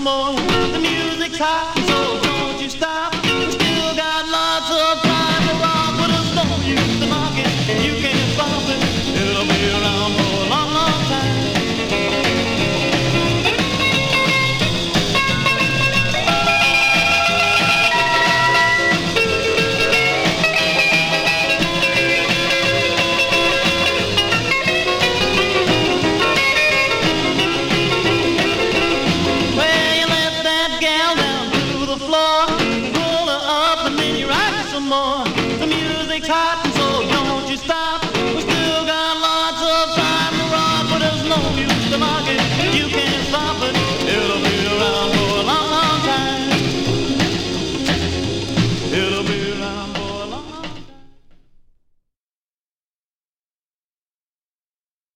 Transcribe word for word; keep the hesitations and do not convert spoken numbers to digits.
some more. The music's hot, so don't you stop. We still got lots of time to rock, but there's no use to mock it. You can't stop it. It'll be around for a long, long time. More. The music's hot, and so don't you stop. We still got lots of time to rock, but there's no use to mock it. You can't stop it.